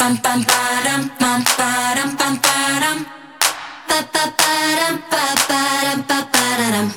pam pam param pam param pam param pa pa param pa param pa param.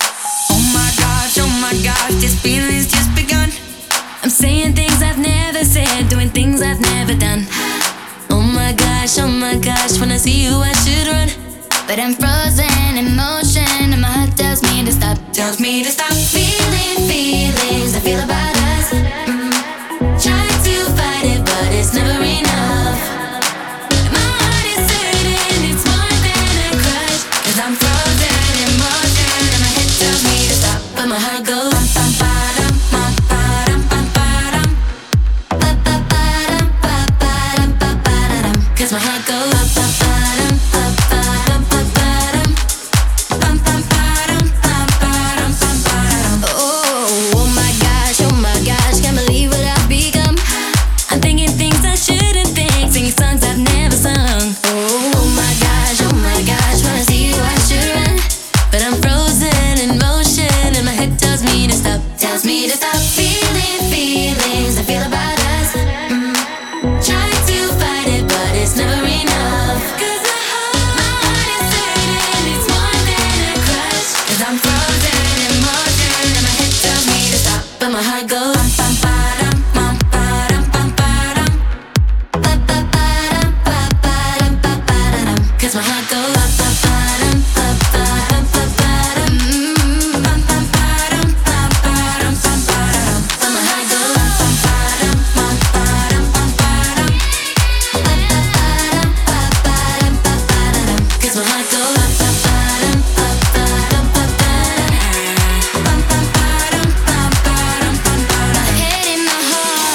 Oh my gosh, this feeling's just begun. I'm saying things I've never said, doing things I've never done. Oh my gosh, when I see you I should run, but I'm frozen in motion and my heart tells me to stop. Tells me to stop feeling feelings I feel about us. Trying to fight it, but it's never enough. My heart is hurting, it's more than a crush, 'cause I'm frozen in motion and my head tells me to stop, but my heart goes pam pam pam pam pam pam pa pa pam pa pam pa pam, 'cause my heart goes pam pam pam pam pam pam pam pam pam pam pam pam. Oh my gosh, can't believe what I've become. I'm thinking things I shouldn't think, singing songs I've never sung. Oh my gosh, when I see you I should run, but I'm frozen in motion and my head tells me to stop. Tells me to stop feeling feelings I feel about us. Trying to fight it, but it's never enough. 'Cause my heart is hurting, it's more than a crush, 'cause I'm frozen in motion and my head tells me to stop, but my heart goes pam pam pam pam pam pam pa pa pam pa pam pa pam, 'cause my heart goes pam pam pam pam pam pam pam pam pam pam pam pam pam, but my heart goes pam pam pam pam pam pam pa pa pam pa pam pa pam, 'cause my heart goes pam pam pam pam pam pam pam pam pam pam pam pam. My head in my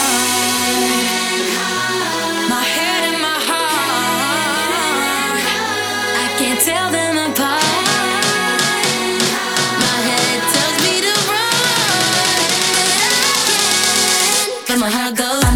heart, my head in my heart, I can't tell them apart. My head tells me to run, but my heart goes